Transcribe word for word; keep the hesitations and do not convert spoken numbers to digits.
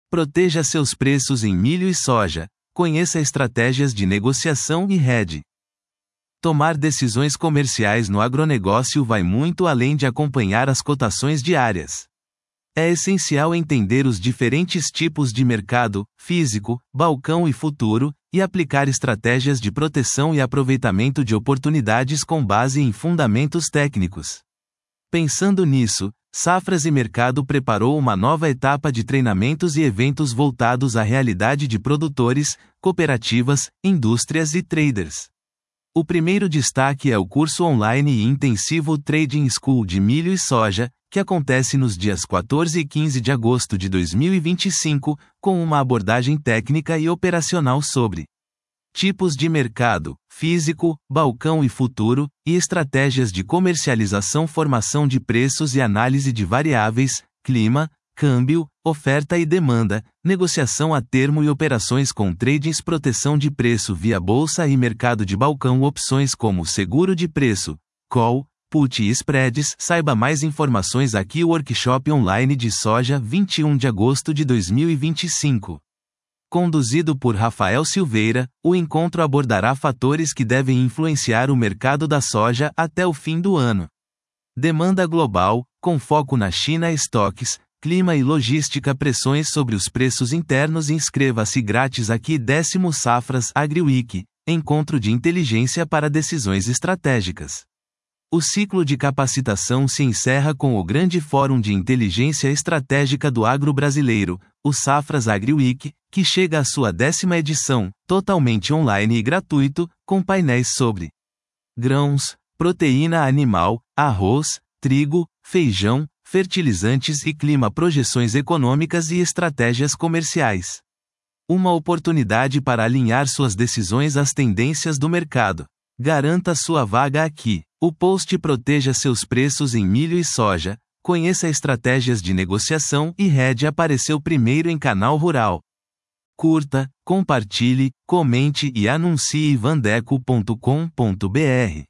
Proteja seus preços em milho e soja. Conheça estratégias de negociação e hedge. Tomar decisões comerciais no agronegócio vai muito além de acompanhar as cotações diárias. É essencial entender os diferentes tipos de mercado, físico, balcão e futuro, e aplicar estratégias de proteção e aproveitamento de oportunidades com base em fundamentos técnicos. Pensando nisso, Safras e Mercado preparou uma nova etapa de treinamentos e eventos voltados à realidade de produtores, cooperativas, indústrias e traders. O primeiro destaque é o curso online e intensivo Trading School de milho e soja, que acontece nos dias quatorze e quinze de agosto de dois mil e vinte e cinco, com uma abordagem técnica e operacional sobre tipos de mercado, físico, balcão e futuro, e estratégias de comercialização, formação de preços e análise de variáveis, clima, câmbio, oferta e demanda, negociação a termo e operações com tradings, proteção de preço via bolsa e mercado de balcão, opções como seguro de preço, call, put e spreads. Saiba mais informações aqui. O Workshop Online de Soja, vinte e um de agosto de dois mil e vinte e cinco. Conduzido por Rafael Silveira, o encontro abordará fatores que devem influenciar o mercado da soja até o fim do ano. Demanda global, com foco na China, estoques, clima e logística, pressões sobre os preços internos. Inscreva-se grátis aqui. Décimo Safras AgriWeek, encontro de inteligência para decisões estratégicas. O ciclo de capacitação se encerra com o grande Fórum de Inteligência Estratégica do Agro Brasileiro, o Safras AgriWeek, que chega à sua décima edição, totalmente online e gratuito, com painéis sobre grãos, proteína animal, arroz, trigo, feijão, fertilizantes e clima, projeções econômicas e estratégias comerciais. Uma oportunidade para alinhar suas decisões às tendências do mercado. Garanta sua vaga aqui. O post Proteja seus preços em milho e soja. Conheça estratégias de negociação e hedge apareceu primeiro em Canal Rural. Curta, compartilhe, comente e anuncie vandeco ponto com ponto br.